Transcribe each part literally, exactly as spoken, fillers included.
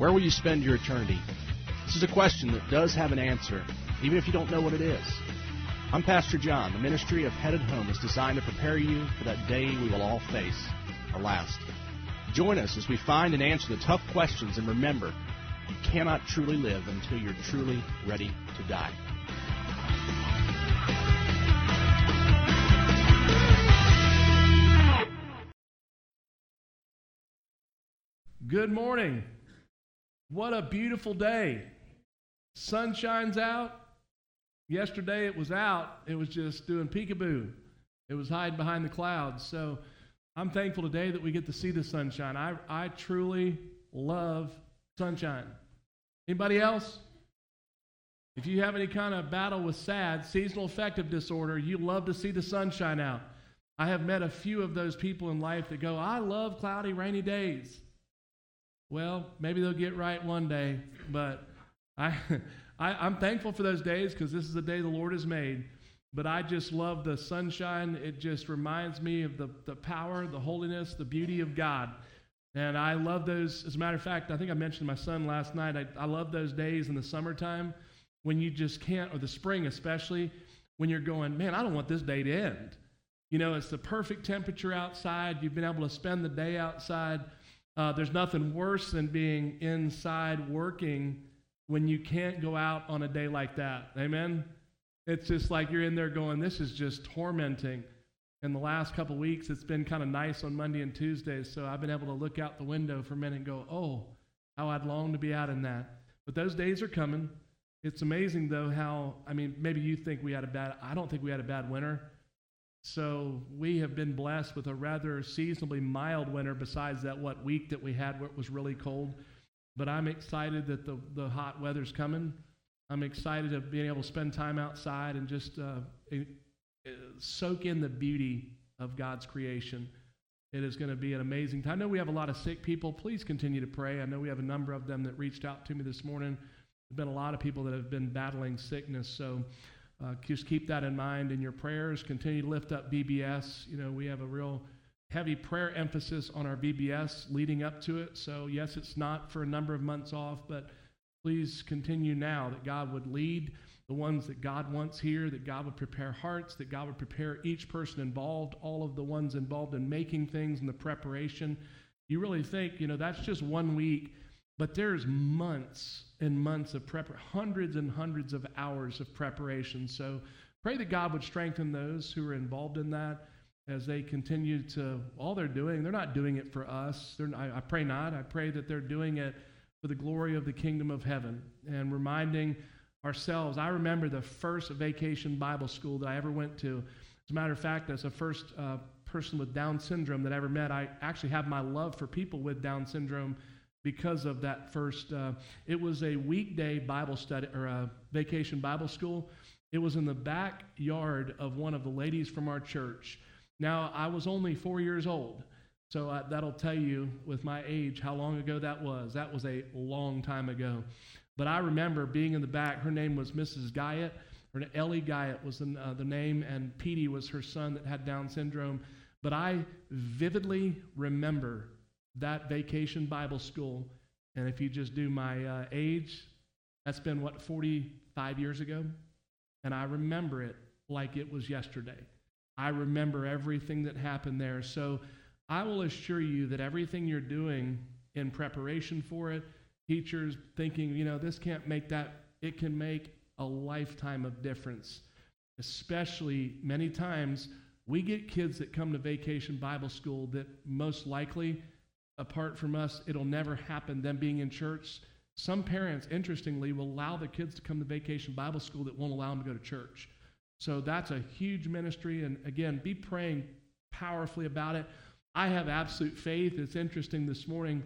Where will you spend your eternity? This is a question that does have an answer, even if you don't know what it is. I'm Pastor John. The ministry of Headed Home is designed to prepare you for that day we will all face, our last. Join us as we find and answer the tough questions, and remember, you cannot truly live until you're truly ready to die. Good morning. What a beautiful day. Sun shines out. Yesterday it was out. It was just doing peekaboo. It was hiding behind the clouds. So I'm thankful today that we get to see the sunshine. I, I truly love sunshine. Anybody else? If you have any kind of battle with S A D, seasonal affective disorder, you love to see the sunshine out. I have met a few of those people in life that go, I love cloudy, rainy days. Well, maybe they'll get right one day, but I, I, I'm thankful for those days because this is the day the Lord has made. But I just love the sunshine. It just reminds me of the, the power, the holiness, the beauty of God. And I love those. As a matter of fact, I think I mentioned to my son last night, I, I love those days in the summertime when you just can't, or the spring especially, when you're going, man, I don't want this day to end. You know, it's the perfect temperature outside. You've been able to spend the day outside. Uh, there's nothing worse than being inside working when you can't go out on a day like that. Amen? It's just like you're in there going, this is just tormenting. In the last couple weeks, it's been kind of nice on Monday and Tuesdays, so I've been able to look out the window for a minute and go, oh, how I'd long to be out in that. But those days are coming. It's amazing, though, how, I mean, maybe you think we had a bad, I don't think we had a bad winter. So we have been blessed with a rather seasonably mild winter besides that, what, week that we had where it was really cold. But I'm excited that the, the hot weather's coming. I'm excited of being able to spend time outside and just uh, it, it, soak in the beauty of God's creation. It is going to be an amazing time. I know we have a lot of sick people. Please continue to pray. I know we have a number of them that reached out to me this morning. There's been a lot of people that have been battling sickness, so uh, just keep that in mind in your prayers. Continue to lift up V B S. You know, we have a real heavy prayer emphasis on our V B S leading up to it. So, yes, it's not for a number of months off, but please continue now that God would lead the ones that God wants here, that God would prepare hearts, that God would prepare each person involved, all of the ones involved in making things and the preparation. You really think, you know, that's just one week, but there's months and months of prep, hundreds and hundreds of hours of preparation. So pray that God would strengthen those who are involved in that as they continue to, all they're doing, they're not doing it for us. They're, I, I pray not. I pray that they're doing it for the glory of the kingdom of heaven and reminding ourselves. I remember the first vacation Bible school that I ever went to. As a matter of fact, as the first uh, person with Down syndrome that I ever met, I actually have my love for people with Down syndrome because of that first. Uh, it was a weekday Bible study or a vacation Bible school. It was in the backyard of one of the ladies from our church. Now, I was only four years old. So uh, that'll tell you, with my age, how long ago that was. That was a long time ago. But I remember being in the back. Her name was Missus Guyett, or Ellie Guyett was the, uh, the name, and Petey was her son that had Down syndrome. But I vividly remember that vacation Bible school. And if you just do my uh, age, that's been, what, forty-five years ago? And I remember it like it was yesterday. I remember everything that happened there. So I will assure you that everything you're doing in preparation for it, teachers thinking, you know, this can't make that, it can make a lifetime of difference. Especially many times, we get kids that come to Vacation Bible School that most likely, apart from us, it'll never happen, them being in church. Some parents, interestingly, will allow their kids to come to Vacation Bible School that won't allow them to go to church. So that's a huge ministry, and again, be praying powerfully about it. I have absolute faith. It's interesting this morning,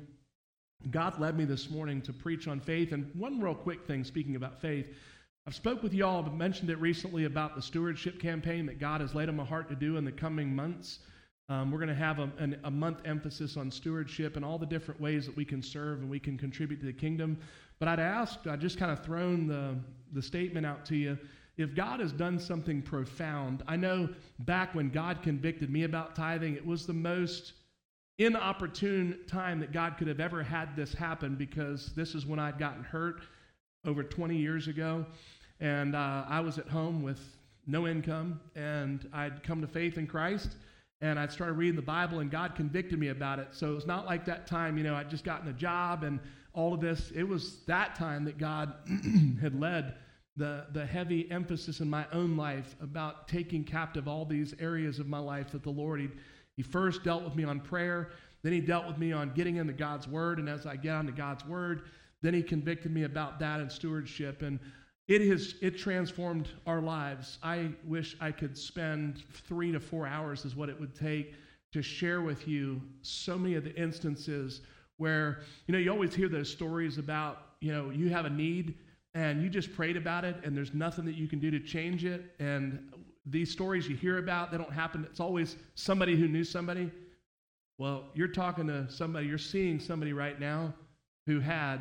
God led me this morning to preach on faith. And one real quick thing, speaking about faith, I've spoke with y'all, I've mentioned it recently about the stewardship campaign that God has laid on my heart to do in the coming months. Um, we're going to have a, an, a month emphasis on stewardship and all the different ways that we can serve and we can contribute to the kingdom. But I'd asked, I'd just kind of thrown the, the statement out to you, if God has done something profound. I know back when God convicted me about tithing, it was the most inopportune time that God could have ever had this happen, because this is when I'd gotten hurt over twenty years ago, and uh, I was at home with no income, and I'd come to faith in Christ, and I'd started reading the Bible, and God convicted me about it. So it was not like that time, you know, I'd just gotten a job and all of this. It was that time that God had led the, the heavy emphasis in my own life about taking captive all these areas of my life that the Lord, he, he first dealt with me on prayer, then he dealt with me on getting into God's Word, and as I get into God's Word, then he convicted me about that and stewardship, and it has it transformed our lives. I wish I could spend three to four hours is what it would take to share with you so many of the instances where, you know, you always hear those stories about, you know, you have a need and you just prayed about it and there's nothing that you can do to change it. And these stories you hear about, they don't happen. It's always somebody who knew somebody. Well, you're talking to somebody, you're seeing somebody right now who had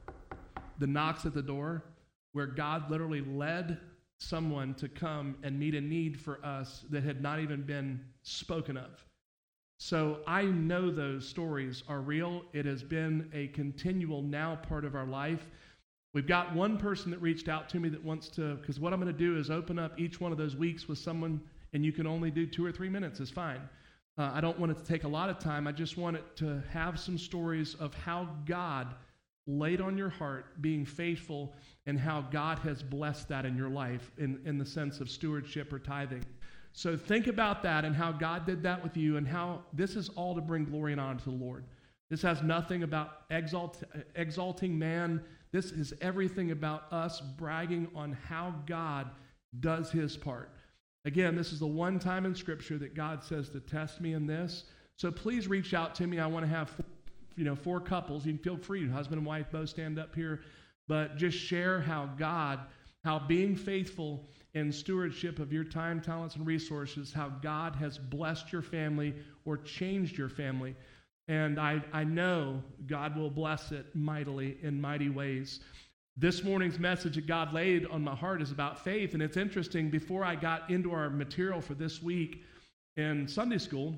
the knocks at the door, where God literally led someone to come and meet a need for us that had not even been spoken of. So I know those stories are real. It has been a continual now part of our life. We've got one person that reached out to me that wants to, because what I'm going to do is open up each one of those weeks with someone, and you can only do two or three minutes is fine. Uh, I don't want it to take a lot of time. I just want it to have some stories of how God laid on your heart being faithful and how God has blessed that in your life in, in the sense of stewardship or tithing. So think about that and how God did that with you, and how this is all to bring glory and honor to the Lord. This has nothing about exalt, exalting man. This is everything about us bragging on how God does his part. Again, this is the one time in Scripture that God says to test me in this. So please reach out to me. I want to have you know, four couples. You can feel free, husband and wife, both stand up here, but just share how God, how being faithful in stewardship of your time, talents, and resources, how God has blessed your family or changed your family. And I, I know God will bless it mightily in mighty ways. This morning's message that God laid on my heart is about faith, and it's interesting, before I got into our material for this week in Sunday school,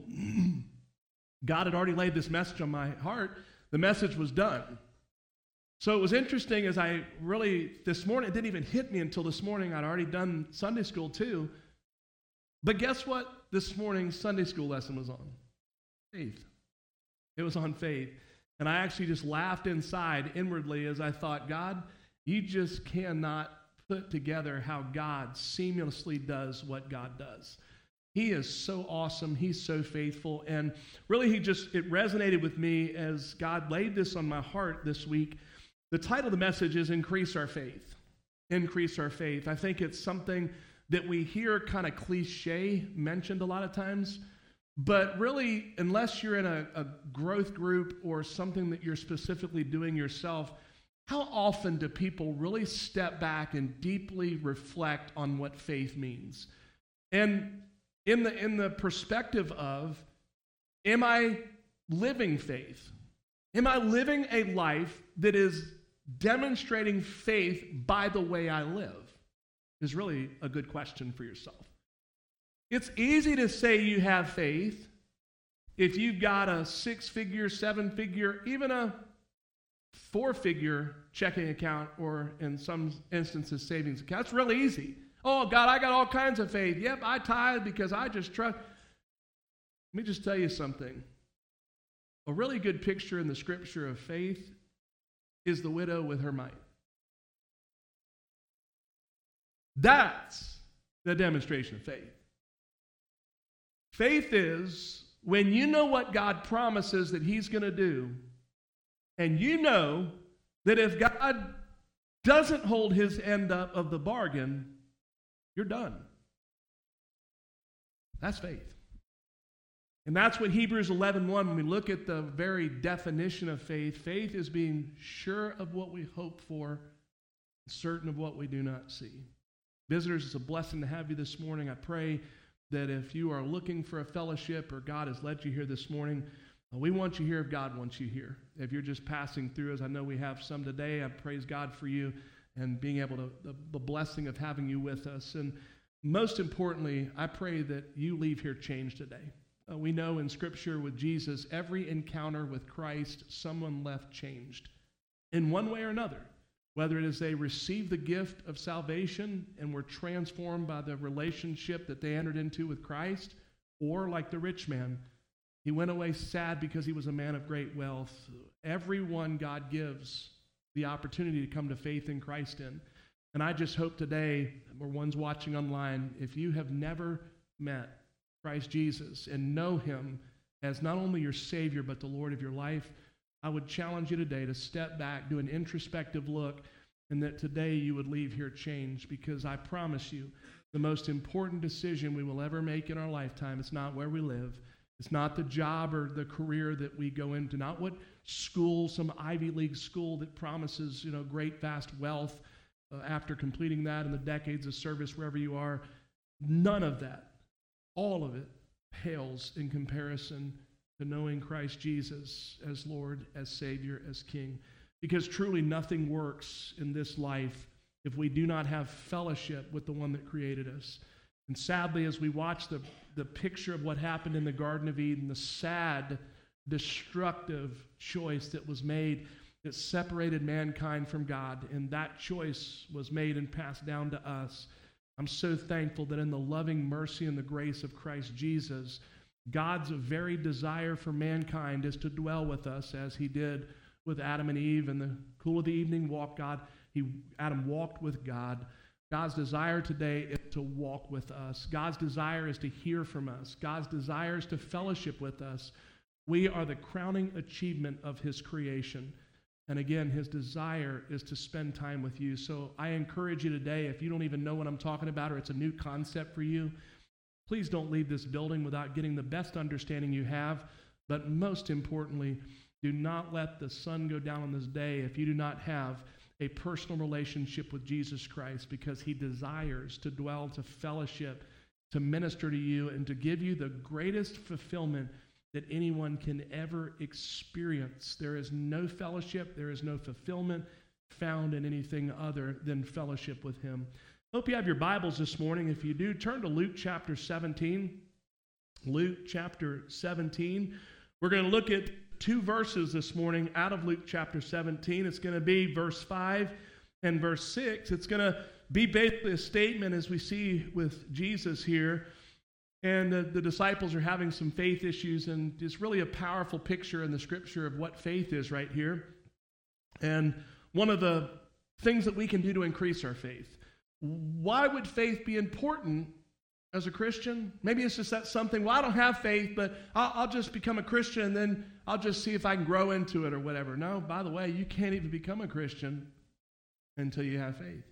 God had already laid this message on my heart. The message was done. So it was interesting as I really, this morning, it didn't even hit me until this morning. I'd already done Sunday school too. But guess what this morning's Sunday school lesson was on? Faith. It was on faith. And I actually just laughed inside inwardly as I thought, God, you just cannot put together how God seamlessly does what God does. He is so awesome. He's so faithful. And really, he just, it resonated with me as God laid this on my heart this week. The title of the message is Increase Our Faith. Increase Our Faith. I think it's something that we hear kind of cliche mentioned a lot of times. But really, unless you're in a, a growth group or something that you're specifically doing yourself, how often do people really step back and deeply reflect on what faith means? And In the in the perspective of, am I living faith? Am I living a life that is demonstrating faith by the way I live? Is really a good question for yourself. It's easy to say you have faith if you've got a six-figure, seven-figure, even a four-figure checking account, or in some instances, savings account. It's really easy. Oh, God, I got all kinds of faith. Yep, I tithe because I just trust. Let me just tell you something. A really good picture in the Scripture of faith is the widow with her mite. That's the demonstration of faith. Faith is when you know what God promises that he's going to do, and you know that if God doesn't hold his end up of the bargain, you're done. That's faith. And that's what Hebrews eleven one, when we look at the very definition of faith, faith is being sure of what we hope for, certain of what we do not see. Visitors, it's a blessing to have you this morning. I pray that if you are looking for a fellowship or God has led you here this morning, we want you here if God wants you here. If you're just passing through, as I know we have some today, I praise God for you and being able to, the, the blessing of having you with us. And most importantly, I pray that you leave here changed today. uh, we know in Scripture with Jesus, every encounter with Christ, someone left changed in one way or another. Whether it is they received the gift of salvation and were transformed by the relationship that they entered into with Christ, or like the rich man, he went away sad because he was a man of great wealth. Everyone God gives the opportunity to come to faith in Christ in. And I just hope today, or ones watching online, if you have never met Christ Jesus and know him as not only your Savior but the Lord of your life, I would challenge you today to step back, do an introspective look, and that today you would leave here changed, because I promise you, the most important decision we will ever make in our lifetime is not where we live. It's not the job or the career that we go into, not what school, some Ivy League school that promises, you know, great vast wealth uh, after completing that in the decades of service wherever you are. None of that, all of it, pales in comparison to knowing Christ Jesus as Lord, as Savior, as King. Because truly nothing works in this life if we do not have fellowship with the one that created us. And sadly, as we watch the, the picture of what happened in the Garden of Eden, the sad, destructive choice that was made that separated mankind from God, and that choice was made and passed down to us. I'm so thankful that in the loving mercy and the grace of Christ Jesus, God's very desire for mankind is to dwell with us as he did with Adam and Eve. In the cool of the evening walk, God, he, Adam walked with God. God's desire today is to walk with us. God's desire is to hear from us. God's desire is to fellowship with us. We are the crowning achievement of his creation. And again, his desire is to spend time with you. So I encourage you today, if you don't even know what I'm talking about or it's a new concept for you, please don't leave this building without getting the best understanding you have. But most importantly, do not let the sun go down on this day if you do not have a personal relationship with Jesus Christ, because he desires to dwell, to fellowship, to minister to you, and to give you the greatest fulfillment that anyone can ever experience. There is no fellowship, there is no fulfillment found in anything other than fellowship with him. Hope you have your Bibles this morning. If you do, turn to Luke chapter seventeen. Luke chapter seventeen. We're going to look at two verses this morning out of Luke chapter seventeen. It's going to be verse five and verse six. It's going to be basically a statement, as we see with Jesus here. And the, the disciples are having some faith issues, and it's really a powerful picture in the scripture of what faith is right here. And one of the things that we can do to increase our faith. Why would faith be important as a Christian? Maybe it's just that something, well, I don't have faith, but I'll, I'll just become a Christian, and then I'll just see if I can grow into it or whatever. No, by the way, you can't even become a Christian until you have faith.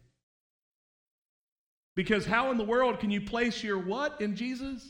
Because how in the world can you place your what in Jesus?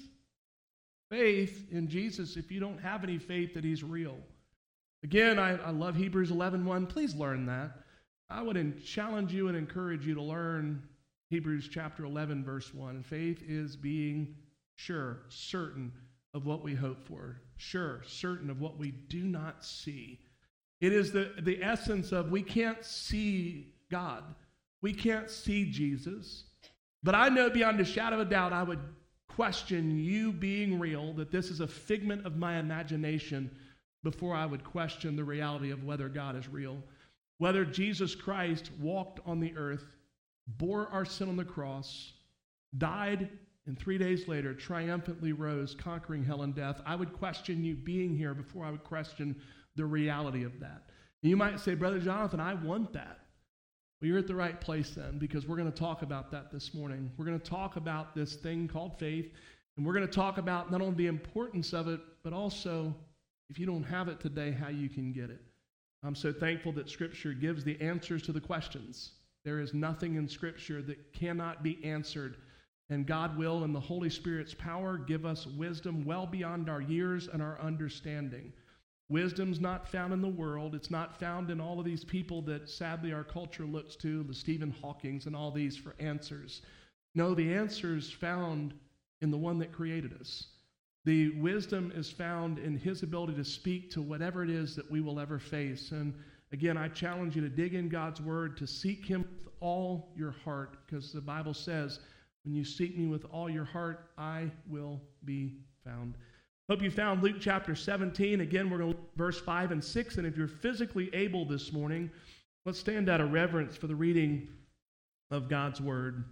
Faith in Jesus if you don't have any faith that he's real. Again, I, I love Hebrews eleven one. Please learn that. I would challenge you and encourage you to learn Hebrews chapter eleven, verse one. Faith is being sure, certain of what we hope for. Sure, certain of what we do not see. It is the, the essence of we can't see God. We can't see Jesus. But I know beyond a shadow of a doubt, I would question you being real, that this is a figment of my imagination, before I would question the reality of whether God is real. Whether Jesus Christ walked on the earth, bore our sin on the cross, died, and three days later triumphantly rose, conquering hell and death. I would question you being here before I would question the reality of that. And you might say, Brother Jonathan, I want that. Well, you're at the right place then, because we're going to talk about that this morning. We're going to talk about this thing called faith, and we're going to talk about not only the importance of it, but also, if you don't have it today, how you can get it. I'm so thankful that Scripture gives the answers to the questions. There is nothing in Scripture that cannot be answered, and God will, in the Holy Spirit's power, give us wisdom well beyond our years and our understanding. Wisdom's not found in the world. It's not found in all of these people that sadly our culture looks to, the Stephen Hawkings and all these, for answers. No, the answer is found in the one that created us. The wisdom is found in his ability to speak to whatever it is that we will ever face. And again, I challenge you to dig in God's word, to seek him with all your heart, because the Bible says, when you seek me with all your heart, I will be found. Hope you found Luke chapter seventeen. Again, we're going to verse five and six. And if you're physically able this morning, let's stand out of reverence for the reading of God's word.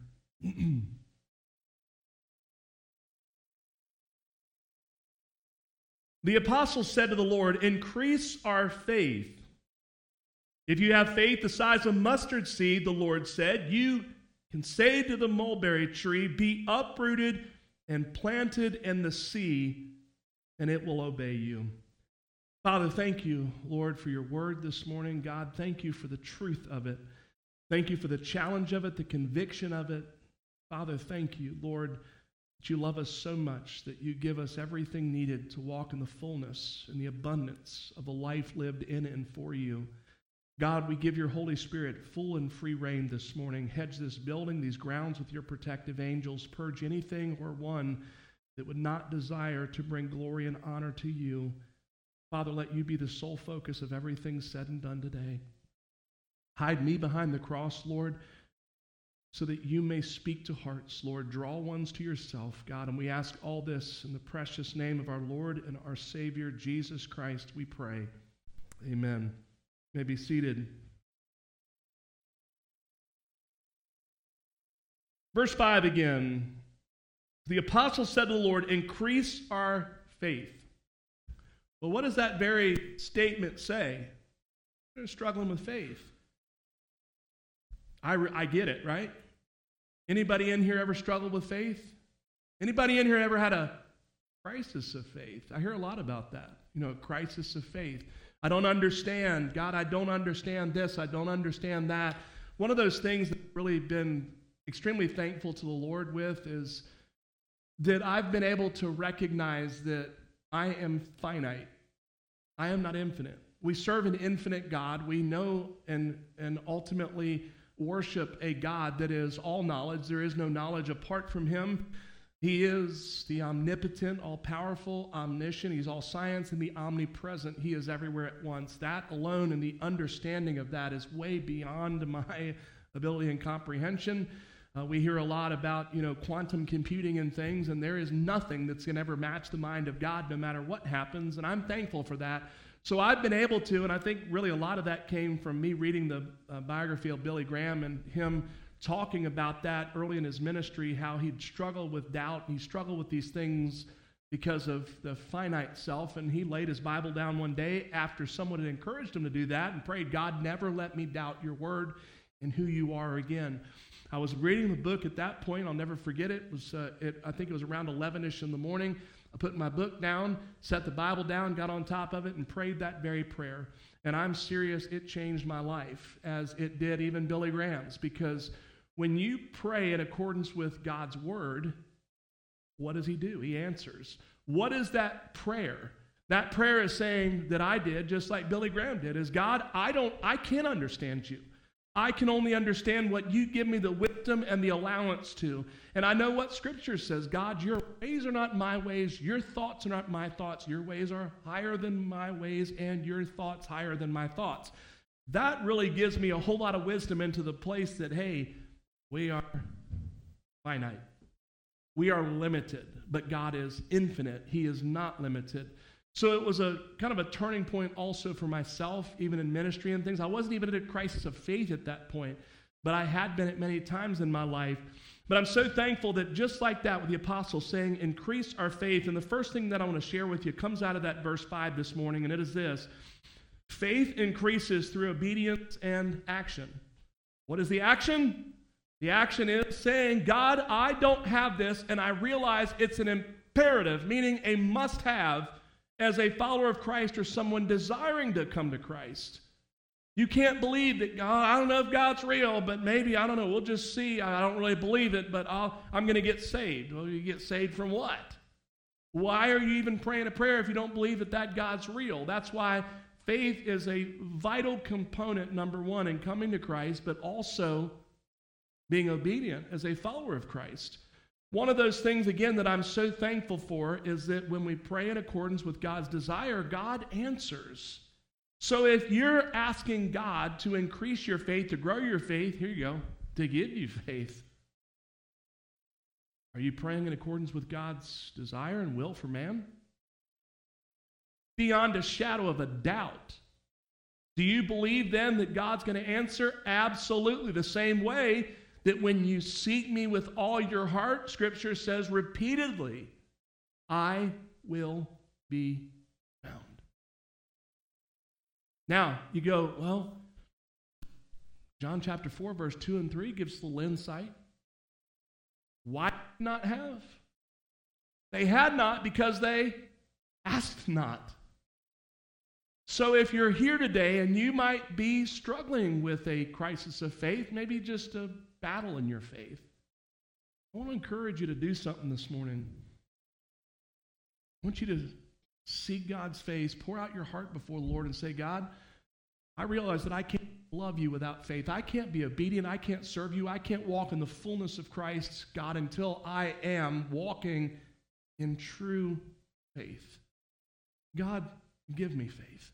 The apostles said to the Lord, "Increase our faith." "If you have faith the size of mustard seed," the Lord said, "you can say to the mulberry tree, 'Be uprooted and planted in the sea,' and it will obey you." Father, thank you, Lord, for your word this morning. God, thank you for the truth of it. Thank you for the challenge of it, the conviction of it. Father, thank you, Lord, that you love us so much that you give us everything needed to walk in the fullness and the abundance of a life lived in and for you. God, we give your Holy Spirit full and free reign this morning. Hedge this building, these grounds with your protective angels. Purge anything or one that would not desire to bring glory and honor to you. Father, let you be the sole focus of everything said and done today. Hide me behind the cross, Lord, so that you may speak to hearts, Lord. Draw ones to yourself, God. And we ask all this in the precious name of our Lord and our Savior, Jesus Christ, we pray. Amen. You may be seated. Verse five again. The apostles said to the Lord, "Increase our faith." Well, what does that very statement say? They're struggling with faith. I, I get it, right? Anybody in here ever struggled with faith? Anybody in here ever had a crisis of faith? I hear a lot about that. You know, a crisis of faith. I don't understand. God, I don't understand this. I don't understand that. One of those things that I've really been extremely thankful to the Lord with is that I've been able to recognize that I am finite. I am not infinite. We serve an infinite God. We know and, and ultimately worship a God that is all knowledge. There is no knowledge apart from him. He is the omnipotent, all-powerful, omniscient. He's all science and the omnipresent. He is everywhere at once. That alone and the understanding of that is way beyond my ability and comprehension. Uh, we hear a lot about, you know, quantum computing and things, and there is nothing that's going to ever match the mind of God no matter what happens, and I'm thankful for that. So I've been able to, and I think really a lot of that came from me reading the uh, biography of Billy Graham and him talking about that early in his ministry, how he'd struggled with doubt. He struggled with these things because of the finite self, and he laid his Bible down one day after someone had encouraged him to do that and prayed, "God, never let me doubt your word and who you are again." I was reading the book at that point. I'll never forget it. It was, uh, it, I think it was around eleven-ish in the morning. I put my book down, set the Bible down, got on top of it, and prayed that very prayer. And I'm serious, it changed my life, as it did even Billy Graham's, because when you pray in accordance with God's word, what does he do? He answers. What is that prayer? That prayer is saying that I did, just like Billy Graham did, is, "God, I don't, I can't understand you. I can only understand what you give me the wisdom and the allowance to. And I know what Scripture says. God, your ways are not my ways. Your thoughts are not my thoughts. Your ways are higher than my ways, and your thoughts higher than my thoughts." That really gives me a whole lot of wisdom into the place that, hey, we are finite. We are limited, but God is infinite. He is not limited. So it was a kind of a turning point also for myself, even in ministry and things. I wasn't even at a crisis of faith at that point, but I had been at many times in my life. But I'm so thankful that just like that with the apostles saying, "Increase our faith." And the first thing that I want to share with you comes out of that verse five this morning, and it is this: faith increases through obedience and action. What is the action? The action is saying, "God, I don't have this, and I realize it's an imperative," meaning a must-have, as a follower of Christ or someone desiring to come to Christ. You can't believe that, God, I don't know if God's real, but maybe, I don't know, we'll just see. I don't really believe it, but I'll, I'm going to get saved. Well, you get saved from what? Why are you even praying a prayer if you don't believe that that God's real? That's why faith is a vital component, number one, in coming to Christ, but also being obedient as a follower of Christ. One of those things, again, that I'm so thankful for is that when we pray in accordance with God's desire, God answers. So if you're asking God to increase your faith, to grow your faith, here you go, to give you faith. Are you praying in accordance with God's desire and will for man? beyond a shadow of a doubt. Do you believe then that God's going to answer? Absolutely. The same way that when you seek me with all your heart, Scripture says repeatedly, I will be found. Now, you go, well, John chapter four, verse two and three gives the insight. Why not have? They had not because they asked not. So if you're here today and you might be struggling with a crisis of faith, maybe just a battle in your faith, I want to encourage you to do something this morning. I want you to seek God's face, pour out your heart before the Lord and say, God, I realize that I can't love you without faith. I can't be obedient. I can't serve you. I can't walk in the fullness of Christ, God, until I am walking in true faith. God, give me faith.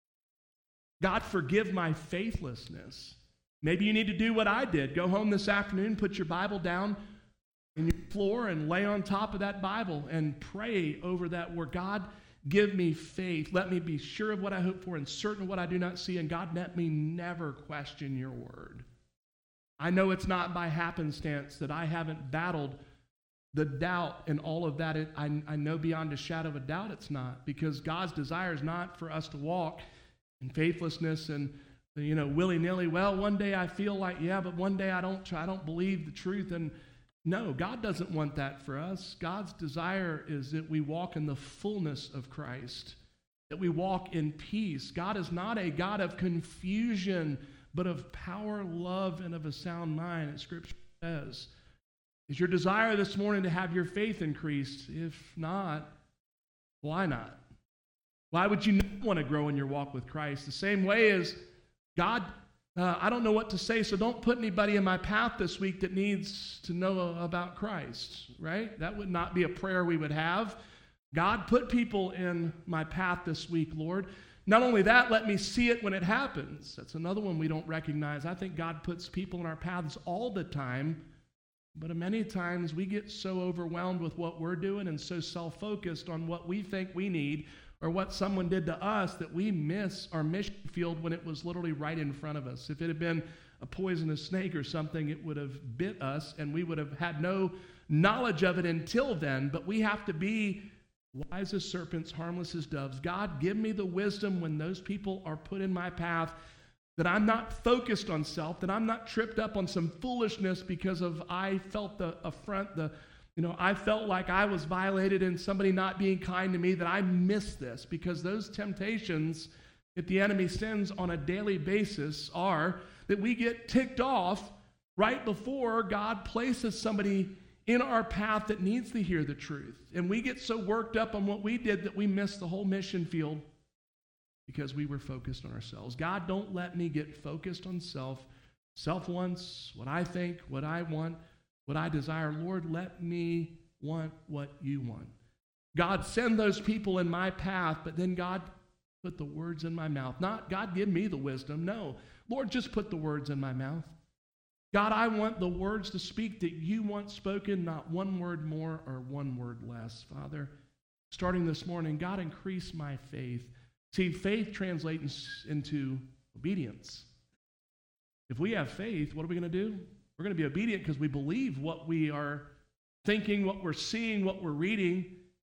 God, forgive my faithlessness. Maybe you need to do what I did. Go home this afternoon, put your Bible down in your floor and lay on top of that Bible and pray over that word. God, give me faith. Let me be sure of what I hope for and certain of what I do not see. And God, let me never question your word. I know it's not by happenstance that I haven't battled the doubt and all of that. It, I, I know beyond a shadow of a doubt it's not, because God's desire is not for us to walk in faithlessness and, you know, willy-nilly. Well, one day I feel like, yeah, but one day I don't, I don't believe the truth. And no, God doesn't want that for us. God's desire is that we walk in the fullness of Christ, that we walk in peace. God is not a God of confusion, but of power, love, and of a sound mind, as Scripture says. Is your desire this morning to have your faith increased? If not, why not? Why would you not want to grow in your walk with Christ? The same way as God, uh, I don't know what to say, so don't put anybody in my path this week that needs to know about Christ, right? That would not be a prayer we would have. God, put people in my path this week, Lord. Not only that, let me see it when it happens. That's another one we don't recognize. I think God puts people in our paths all the time, but many times we get so overwhelmed with what we're doing and so self-focused on what we think we need or what someone did to us that we miss our mission field when it was literally right in front of us. If it had been a poisonous snake or something, it would have bit us and we would have had no knowledge of it until then. But we have to be wise as serpents, harmless as doves. God, give me the wisdom when those people are put in my path, that I'm not focused on self, that I'm not tripped up on some foolishness because of I felt the affront, the You know, I felt like I was violated and somebody not being kind to me, that I missed this, because those temptations that the enemy sends on a daily basis are that we get ticked off right before God places somebody in our path that needs to hear the truth. And we get so worked up on what we did that we miss the whole mission field because we were focused on ourselves. God, don't let me get focused on self. Self wants what I think, what I want, what I desire. Lord, let me want what you want. God, send those people in my path, but then God, put the words in my mouth. Not, God, give me the wisdom. No, Lord, just put the words in my mouth. God, I want the words to speak that you want spoken, not one word more or one word less. Father, starting this morning, God, increase my faith. See, faith translates into obedience. If we have faith, what are we going to do? We're going to be obedient because we believe what we are thinking, what we're seeing, what we're reading,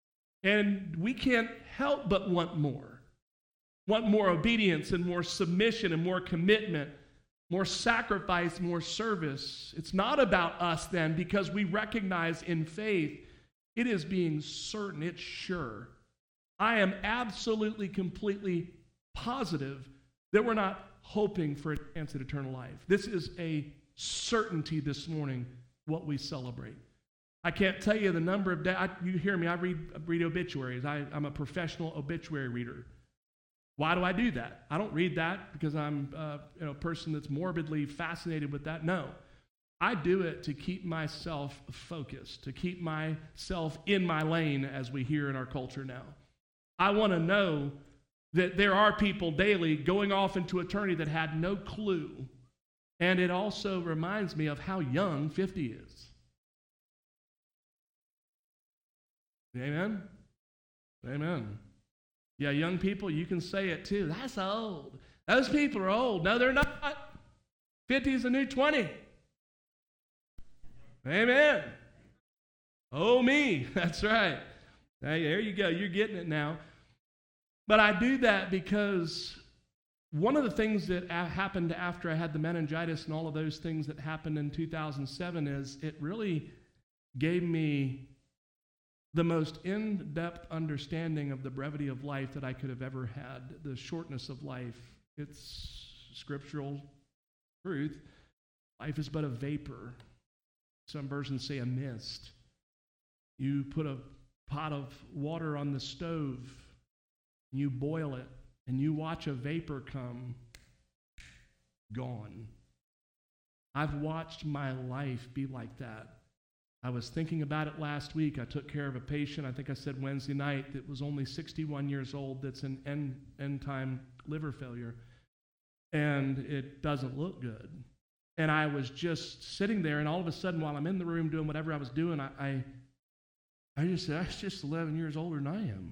and we can't help but want more. Want more obedience and more submission and more commitment, more sacrifice, more service. It's not about us then, because we recognize in faith it is being certain, it's sure. I am absolutely, completely positive that we're not hoping for a chance at eternal life. This is a certainty this morning, what we celebrate. I can't tell you the number of days. You hear me, I read, read obituaries. I, I'm a professional obituary reader. Why do I do that? I don't read that because I'm uh, you know, a person that's morbidly fascinated with that. No. I do it to keep myself focused, to keep myself in my lane, as we hear in our culture now. I want to know that there are people daily going off into eternity that had no clue. And it also reminds me of how young fifty is. Amen? Amen. Yeah, young people, you can say it too. That's old. Those people are old. No, they're not. fifty is the new twenty. Amen. Oh, me. That's right. Hey, there you go. You're getting it now. But I do that because one of the things that happened after I had the meningitis and all of those things that happened in two thousand seven is it really gave me the most in-depth understanding of the brevity of life that I could have ever had, the shortness of life. It's scriptural truth. Life is but a vapor. Some versions say a mist. You put a pot of water on the stove, you boil it, and you watch a vapor come, gone. I've watched my life be like that. I was thinking about it last week. I took care of a patient, I think I said Wednesday night, that was only sixty-one years old, that's in end, end time liver failure. And it doesn't look good. And I was just sitting there, and all of a sudden, while I'm in the room doing whatever I was doing, I, I, I just said, that's just eleven years older than I am.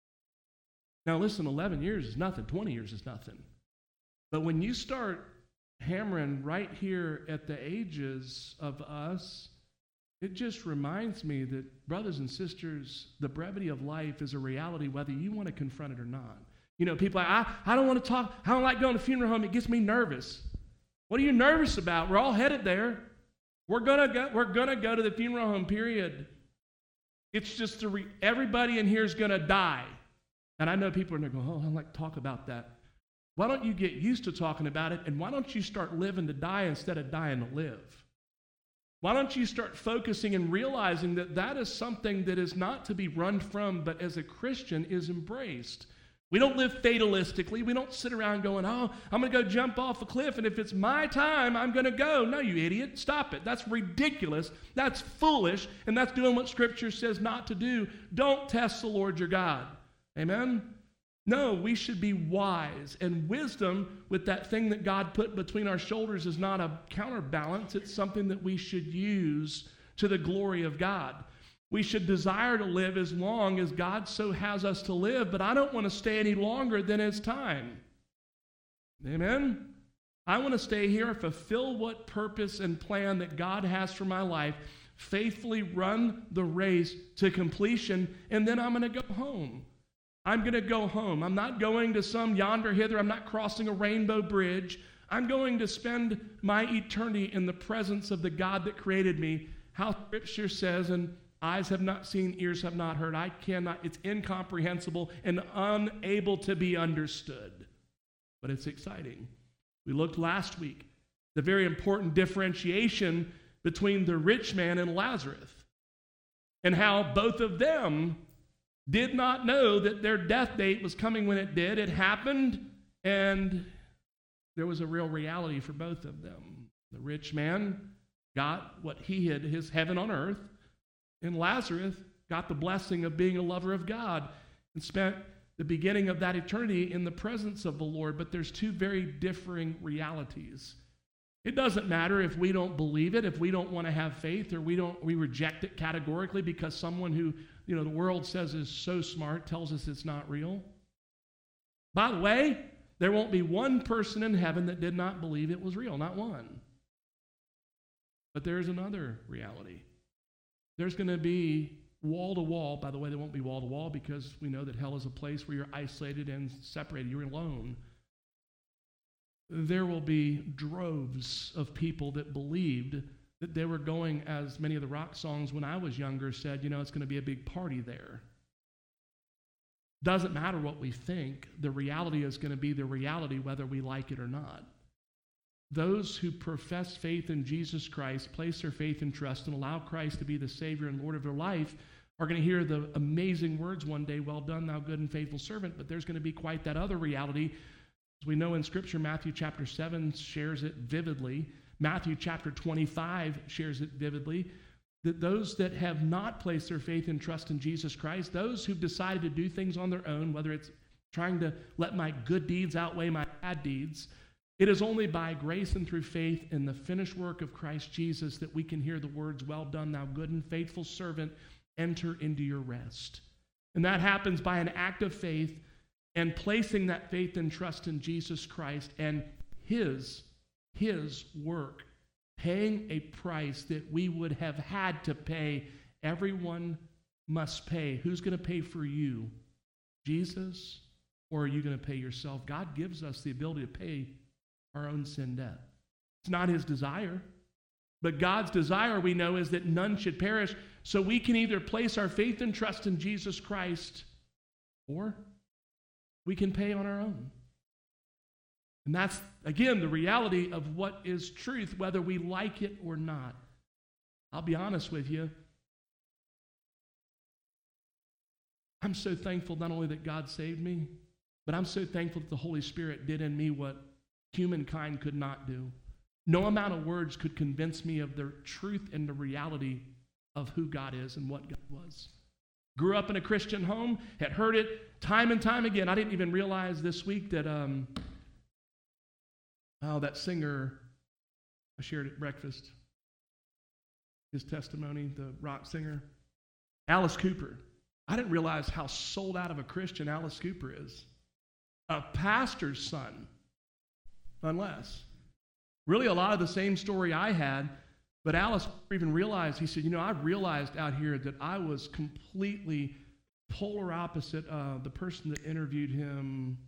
Now listen, eleven years is nothing. twenty years is nothing. But when you start hammering right here at the ages of us, it just reminds me that, brothers and sisters, the brevity of life is a reality whether you want to confront it or not. You know, people are like, I, I don't want to talk, I don't like going to funeral home, it gets me nervous. What are you nervous about? We're all headed there. We're gonna go, we're gonna go to the funeral home, period. It's just a re- everybody in here is gonna die. And I know people are going, oh, I don't like to talk about that. Why don't you get used to talking about it, and why don't you start living to die instead of dying to live? Why don't you start focusing and realizing that that is something that is not to be run from, but as a Christian is embraced. We don't live fatalistically. We don't sit around going, oh, I'm going to go jump off a cliff, and if it's my time, I'm going to go. No, you idiot. Stop it. That's ridiculous. That's foolish, and that's doing what Scripture says not to do. Don't test the Lord your God. Amen? No, we should be wise. And wisdom, with that thing that God put between our shoulders, is not a counterbalance. It's something that we should use to the glory of God. We should desire to live as long as God so has us to live, but I don't want to stay any longer than it's time. Amen? I want to stay here, fulfill what purpose and plan that God has for my life, faithfully run the race to completion, and then I'm going to go home. I'm going to go home. I'm not going to some yonder hither. I'm not crossing a rainbow bridge. I'm going to spend my eternity in the presence of the God that created me. How Scripture says, and eyes have not seen, ears have not heard. I cannot, it's incomprehensible and unable to be understood. But it's exciting. We looked last week, the very important differentiation between the rich man and Lazarus, and how both of them did not know that their death date was coming when it did. It happened, and there was a real reality for both of them. The rich man got what he had, his heaven on earth, and Lazarus got the blessing of being a lover of God and spent the beginning of that eternity in the presence of the Lord. But there's two very differing realities. It doesn't matter if we don't believe it, if we don't want to have faith, or we don't we reject it categorically because someone who, you know, the world says is so smart tells us it's not real. By the way, there won't be one person in heaven that did not believe it was real, not one. But there's another reality. There's going to be wall to wall. By the way, there won't be wall to wall because we know that hell is a place where you're isolated and separated. You're alone. There will be droves of people that believed that they were going, as many of the rock songs when I was younger said, you know, it's going to be a big party there. Doesn't matter what we think. The reality is going to be the reality whether we like it or not. Those who profess faith in Jesus Christ, place their faith and trust, and allow Christ to be the Savior and Lord of their life are going to hear the amazing words one day, well done, thou good and faithful servant. But there's going to be quite that other reality. As we know in Scripture, Matthew chapter seven shares it vividly. Matthew chapter twenty-five shares it vividly. That those that have not placed their faith and trust in Jesus Christ, those who've decided to do things on their own, whether it's trying to let my good deeds outweigh my bad deeds, it is only by grace and through faith in the finished work of Christ Jesus that we can hear the words, well done, thou good and faithful servant, enter into your rest. And that happens by an act of faith and placing that faith and trust in Jesus Christ and his, his work, paying a price that we would have had to pay. Everyone must pay. Who's going to pay for you? Jesus? Or are you going to pay yourself? God gives us the ability to pay our own sin debt. It's not his desire. But God's desire, we know, is that none should perish. So we can either place our faith and trust in Jesus Christ, or we can pay on our own. And that's, again, the reality of what is truth, whether we like it or not. I'll be honest with you. I'm so thankful not only that God saved me, but I'm so thankful that the Holy Spirit did in me what humankind could not do. No amount of words could convince me of the truth and the reality of who God is and what God was. Grew up in a Christian home, had heard it time and time again. I didn't even realize this week that, um, oh, that singer I shared at breakfast, his testimony, the rock singer, Alice Cooper. I didn't realize how sold out of a Christian Alice Cooper is. A pastor's son, unless. Really a lot of the same story I had, but Alice even realized, he said, you know, I realized out here that I was completely polar opposite uh, the person that interviewed him.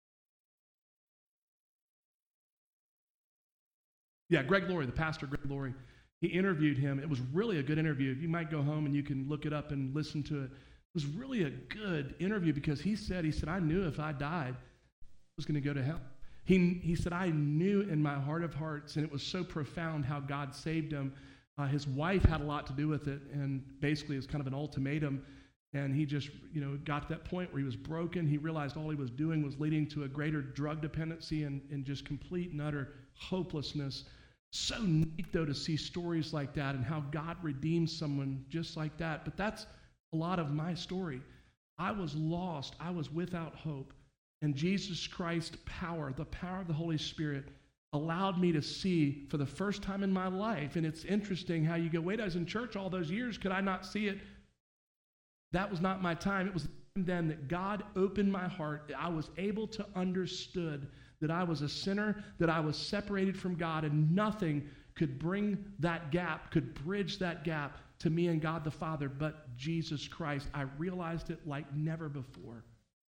Yeah, Greg Laurie, the pastor Greg Laurie. He interviewed him. It was really a good interview. You might go home and you can look it up and listen to it. It was really a good interview because he said, he said, I knew if I died, I was going to go to hell. He, he said, I knew in my heart of hearts, and it was so profound how God saved him. Uh, his wife had a lot to do with it, and basically it was kind of an ultimatum. And he just, you know, got to that point where he was broken. He realized all he was doing was leading to a greater drug dependency and, and just complete and utter hopelessness. So neat, though, to see stories like that and how God redeems someone just like that. But that's a lot of my story. I was lost. I was without hope. And Jesus Christ's power, the power of the Holy Spirit, allowed me to see for the first time in my life. And it's interesting how you go, wait, I was in church all those years. Could I not see it? That was not my time. It was then that God opened my heart. I was able to understood that I was a sinner, that I was separated from God, and nothing could bring that gap, could bridge that gap to me and God the Father but Jesus Christ. I realized it like never before.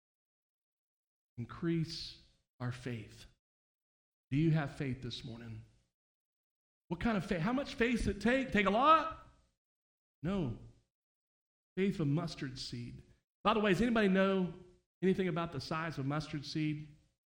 Increase our faith. Do you have faith this morning? What kind of faith? How much faith does it take? Take a lot? No. Faith of mustard seed. By the way, does anybody know anything about the size of mustard seed?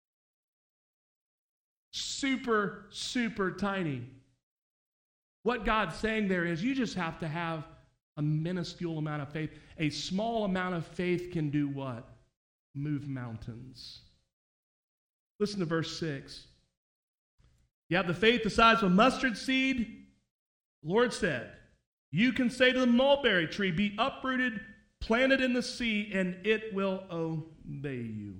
Super, super tiny. What God's saying there is you just have to have a minuscule amount of faith. A small amount of faith can do what? Move mountains. Listen to verse six. You have the faith the size of a mustard seed. The Lord said, you can say to the mulberry tree, be uprooted, planted in the sea, and it will obey you.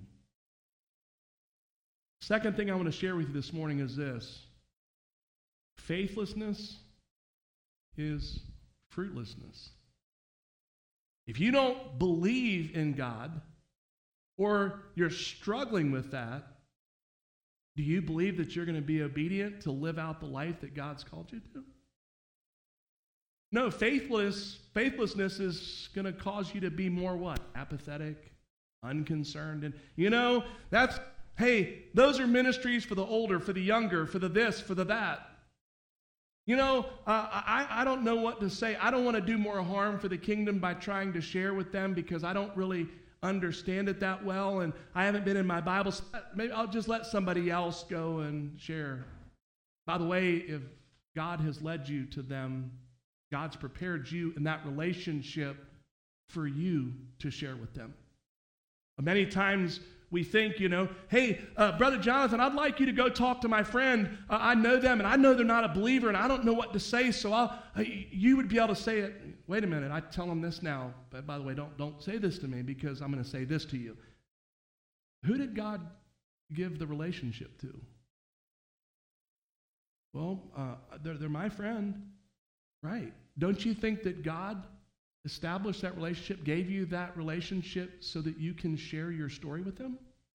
Second thing I want to share with you this morning is this. Faithlessness is fruitlessness. If you don't believe in God, or you're struggling with that, do you believe that you're going to be obedient to live out the life that God's called you to? No, faithless, faithlessness is going to cause you to be more what? Apathetic, unconcerned. And you know, that's, hey, those are ministries for the older, for the younger, for the this, for the that. You know, uh, I, I don't know what to say. I don't want to do more harm for the kingdom by trying to share with them because I don't really understand it that well, and I haven't been in my Bible. Maybe I'll just let somebody else go and share. By the way, if God has led you to them, God's prepared you in that relationship for you to share with them. Many times we think, you know, hey, uh, Brother Jonathan, I'd like you to go talk to my friend. Uh, I know them, and I know they're not a believer, and I don't know what to say, so I'll, uh, you would be able to say it. Wait a minute, I tell them this now. But by the way, don't, don't say this to me because I'm going to say this to you. Who did God give the relationship to? Well, uh, they're, they're my friend. Right. Don't you think that God established that relationship, gave you that relationship so that you can share your story with them?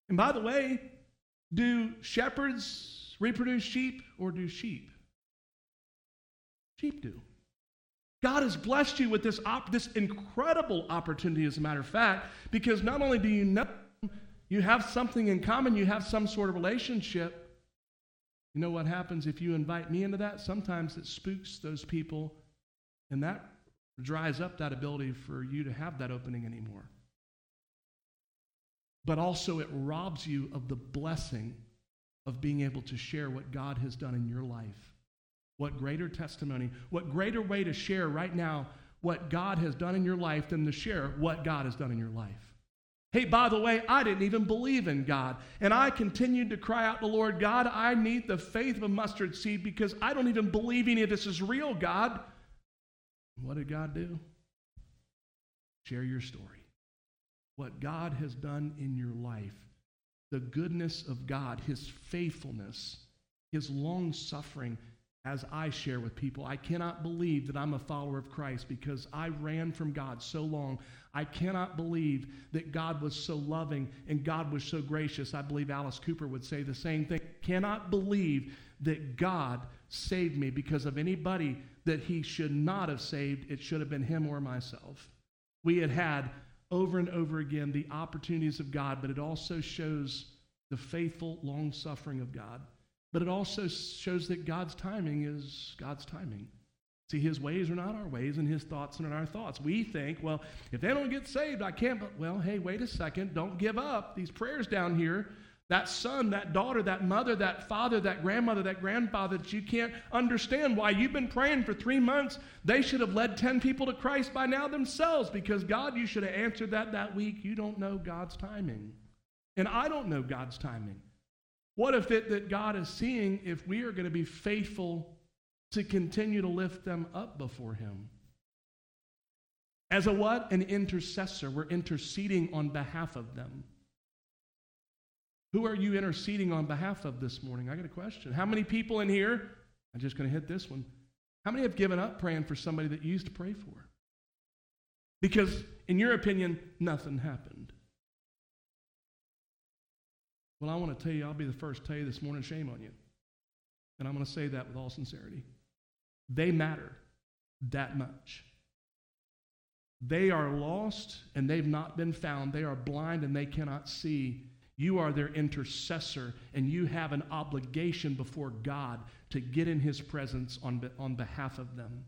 And by the way, do shepherds reproduce sheep or do sheep? Sheep do. God has blessed you with this, op- this incredible opportunity, as a matter of fact, because not only do you know you have something in common, you have some sort of relationship. You know what happens if you invite me into that? Sometimes it spooks those people, and that dries up that ability for you to have that opening anymore. But also it robs you of the blessing of being able to share what God has done in your life. What greater testimony, what greater way to share right now what God has done in your life than to share what God has done in your life. Hey, by the way, I didn't even believe in God, and I continued to cry out to the Lord, God, I need the faith of a mustard seed because I don't even believe any of this is real, God. What did God do? Share your story. What God has done in your life, the goodness of God, his faithfulness, his long-suffering, as I share with people. I cannot believe that I'm a follower of Christ because I ran from God so long. I cannot believe that God was so loving and God was so gracious. I believe Alice Cooper would say the same thing. Cannot believe that God saved me because of anybody that he should not have saved. It should have been him or myself. We had had over and over again the opportunities of God, but it also shows the faithful long-suffering of God. But it also shows that God's timing is God's timing. See, his ways are not our ways, and his thoughts are not our thoughts. We think, well, if they don't get saved, I can't. But, well, hey, wait a second. Don't give up. These prayers down here, that son, that daughter, that mother, that father, that grandmother, that grandfather that you can't understand why you've been praying for three months, they should have led ten people to Christ by now themselves because, God, you should have answered that that week. You don't know God's timing. And I don't know God's timing. What if it that God is seeing if we are going to be faithful to continue to lift them up before him? As a what? An intercessor. We're interceding on behalf of them. Who are you interceding on behalf of this morning? I got a question. How many people in here, I'm just going to hit this one, how many have given up praying for somebody that you used to pray for? Because, in your opinion, nothing happened. Well, I want to tell you, I'll be the first to tell you this morning, shame on you. And I'm going to say that with all sincerity. They matter that much. They are lost and they've not been found. They are blind and they cannot see. You are their intercessor and you have an obligation before God to get in his presence on, on behalf of them.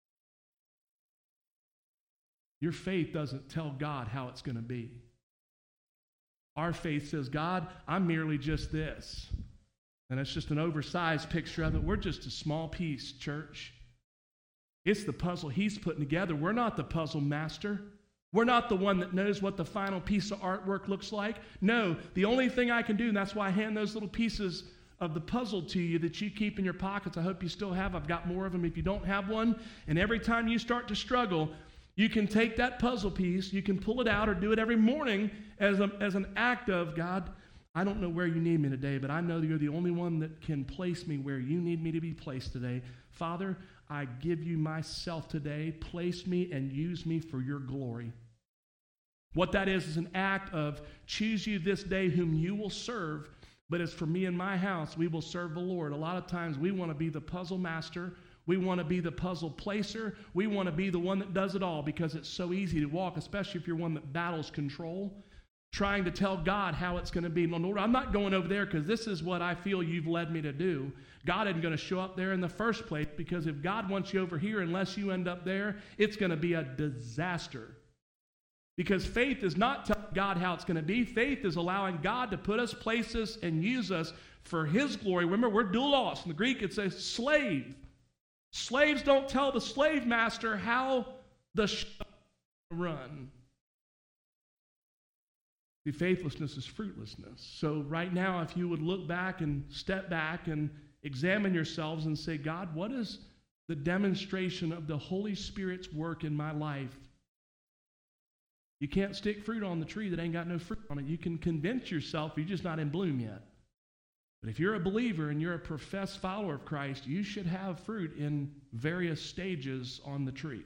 Your faith doesn't tell God how it's going to be. Our faith says, God, I'm merely just this. And it's just an oversized picture of it. We're just a small piece, church. It's the puzzle he's putting together. We're not the puzzle master. We're not the one that knows what the final piece of artwork looks like. No, the only thing I can do, and that's why I hand those little pieces of the puzzle to you that you keep in your pockets. I hope you still have. I've got more of them if you don't have one. And every time you start to struggle, you can take that puzzle piece, you can pull it out or do it every morning as, a, as an act of, God, I don't know where you need me today, but I know that you're the only one that can place me where you need me to be placed today. Father, I give you myself today. Place me and use me for your glory. What that is is an act of choose you this day whom you will serve, but as for me and my house, we will serve the Lord. A lot of times we want to be the puzzle master. We want to be the puzzle placer. We want to be the one that does it all because it's so easy to walk, especially if you're one that battles control, trying to tell God how it's going to be. No, Lord, I'm not going over there because this is what I feel you've led me to do. God isn't going to show up there in the first place because if God wants you over here, unless you end up there, it's going to be a disaster. Because faith is not telling God how it's going to be. Faith is allowing God to put us places and use us for his glory. Remember, we're doulos. In the Greek, it says slave. Slaves don't tell the slave master how the show run. See, faithlessness is fruitlessness. So right now, if you would look back and step back and examine yourselves and say, God, what is the demonstration of the Holy Spirit's work in my life? You can't stick fruit on the tree that ain't got no fruit on it. You can convince yourself you're just not in bloom yet. But if you're a believer and you're a professed follower of Christ, you should have fruit in various stages on the tree.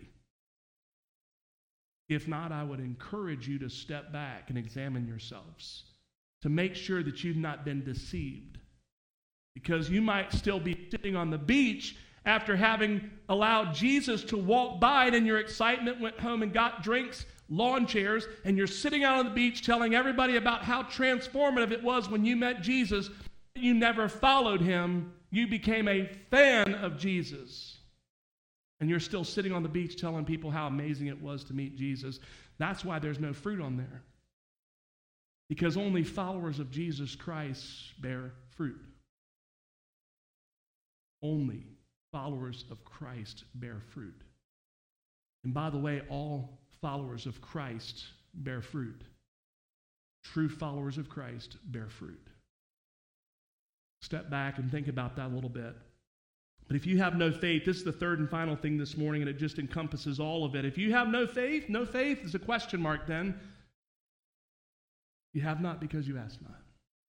If not, I would encourage you to step back and examine yourselves. to make sure that you've not been deceived. Because you might still be sitting on the beach after having allowed Jesus to walk by, and in your excitement went home and got drinks, lawn chairs, and you're sitting out on the beach telling everybody about how transformative it was when you met Jesus. You never followed him. You became a fan of Jesus. And you're still sitting on the beach telling people how amazing it was to meet Jesus. That's why there's no fruit on there. Because only followers of Jesus Christ bear fruit. Only followers of Christ bear fruit. And by the way, all followers of Christ bear fruit. True followers of Christ bear fruit. Step back and think about that a little bit. But if you have no faith, this is the third and final thing this morning, and it just encompasses all of it. If you have no faith, no faith is a question mark then. You have not because you ask not.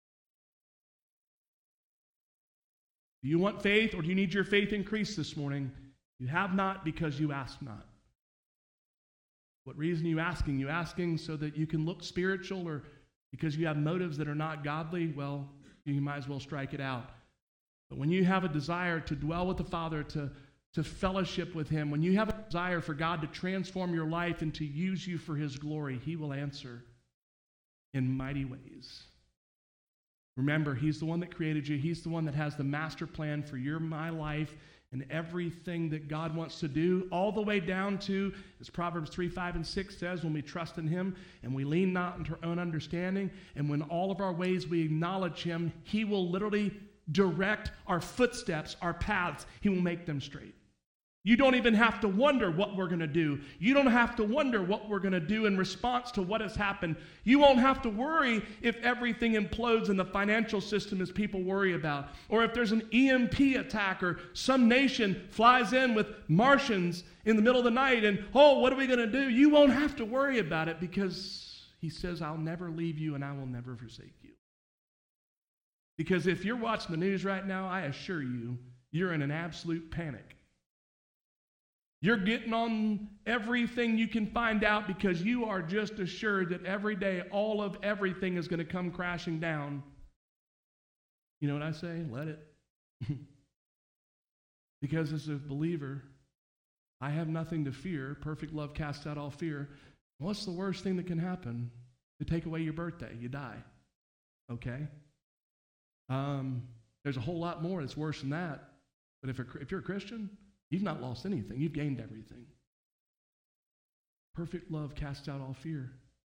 Do you want faith, or do you need your faith increased this morning? You have not because you ask not. What reason are you asking? You asking so that you can look spiritual, or because you have motives that are not godly? Well, you might as well strike it out. But when you have a desire to dwell with the Father, to, to fellowship with him, when you have a desire for God to transform your life and to use you for his glory, he will answer in mighty ways. Remember, he's the one that created you. He's the one that has the master plan for your, my life, and everything that God wants to do, all the way down to, as Proverbs three, five, and six says, when we trust in him and we lean not into our own understanding, and when all of our ways we acknowledge him, he will literally direct our footsteps, our paths. He will make them straight. You don't even have to wonder what we're going to do. You don't have to wonder what we're going to do in response to what has happened. You won't have to worry if everything implodes in the financial system as people worry about, or if there's an E M P attack, or some nation flies in with Martians in the middle of the night and, oh, what are we going to do? You won't have to worry about it, because he says, I'll never leave you and I will never forsake you. Because if you're watching the news right now, I assure you, you're in an absolute panic. You're getting on everything you can find out, because you are just assured that every day all of everything is going to come crashing down. You know what I say? Let it. Because as a believer, I have nothing to fear. Perfect love casts out all fear. What's the worst thing that can happen? To take away your birthday. You die. Okay? Um, there's a whole lot more that's worse than that. But if, a, if you're a Christian, you've not lost anything. You've gained everything. Perfect love casts out all fear.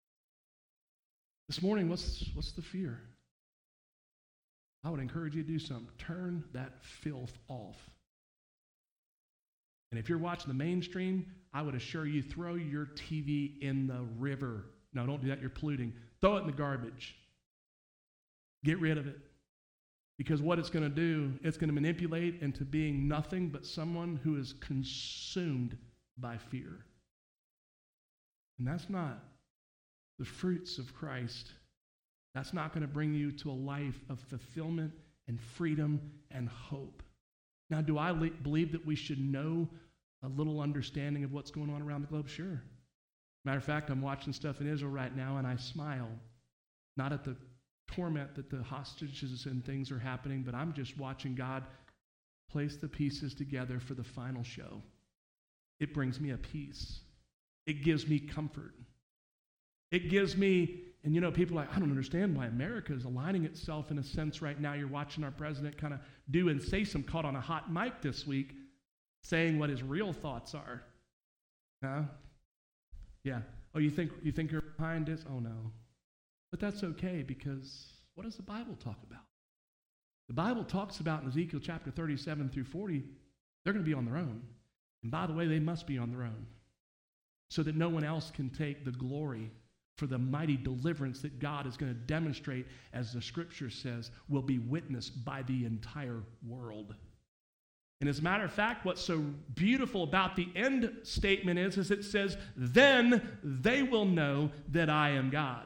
This morning, what's, what's the fear? I would encourage you to do something. Turn that filth off. And if you're watching the mainstream, I would assure you, throw your T V in the river. No, don't do that. You're polluting. Throw it in the garbage. Get rid of it. Because what it's going to do, it's going to manipulate into being nothing but someone who is consumed by fear. And that's not the fruits of Christ. That's not going to bring you to a life of fulfillment and freedom and hope. Now, do I le- believe that we should know a little understanding of what's going on around the globe? Sure. Matter of fact, I'm watching stuff in Israel right now, and I smile. Not at the torment that the hostages and things are happening, but I'm just watching God place the pieces together for the final show. It brings me a peace. It gives me comfort. It gives me, and you know, people are like, I don't understand why America is aligning itself in a sense right now. You're watching our president kind of do and say some, caught on a hot mic this week, saying what his real thoughts are. Huh? Yeah. Oh, you think you think you're behind this? Oh, no. But that's okay, because what does the Bible talk about? The Bible talks about in Ezekiel chapter thirty-seven through forty, they're going to be on their own. And by the way, they must be on their own, so that no one else can take the glory for the mighty deliverance that God is going to demonstrate, as the scripture says, will be witnessed by the entire world. And as a matter of fact, what's so beautiful about the end statement is, is it says, then they will know that I am God.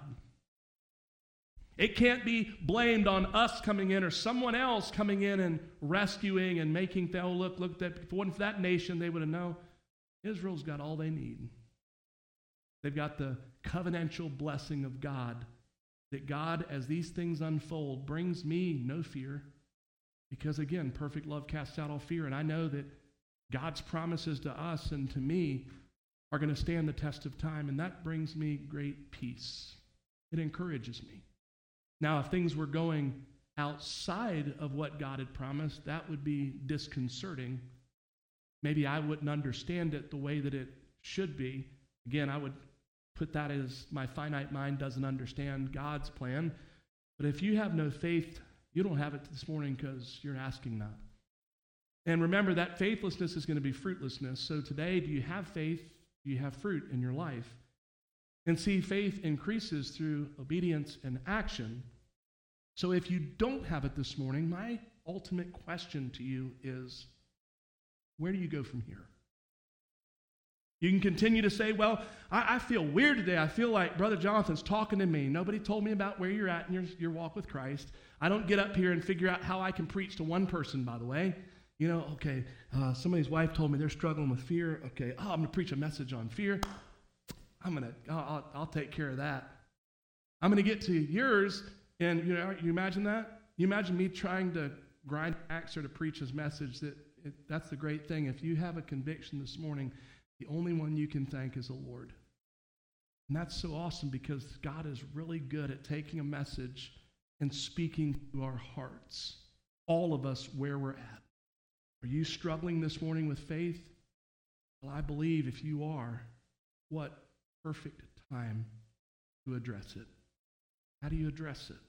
It can't be blamed on us coming in or someone else coming in and rescuing and making, oh, look, look, that, if it wasn't for that nation, they would have known. Israel's got all they need. They've got the covenantal blessing of God that God, as these things unfold, brings me no fear. Because again, perfect love casts out all fear. And I know that God's promises to us and to me are going to stand the test of time. And that brings me great peace. It encourages me. Now, if things were going outside of what God had promised, that would be disconcerting. Maybe I wouldn't understand it the way that it should be. Again, I would put that as my finite mind doesn't understand God's plan. But if you have no faith, you don't have it this morning because you're asking not. And remember that faithlessness is going to be fruitlessness. So today, do you have faith? Do you have fruit in your life? And see, faith increases through obedience and action. So if you don't have it this morning, my ultimate question to you is, where do you go from here? You can continue to say, well, I, I feel weird today. I feel like Brother Jonathan's talking to me. Nobody told me about where you're at in your, your walk with Christ. I don't get up here and figure out how I can preach to one person, by the way. You know, okay, uh, somebody's wife told me they're struggling with fear. Okay, oh, I'm going to preach a message on fear. I'm going to, I'll, I'll take care of that. I'm going to get to yours, and you know, you imagine that? You imagine me trying to grind an axe or to preach his message. That it, that's the great thing. If you have a conviction this morning, the only one you can thank is the Lord. And that's so awesome because God is really good at taking a message and speaking to our hearts, all of us where we're at. Are you struggling this morning with faith? Well, I believe if you are, what perfect time to address it. How do you address it?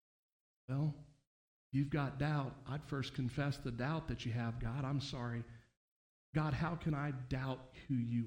Well, you've got doubt. I'd first confess the doubt that you have. God, I'm sorry. God, how can I doubt who you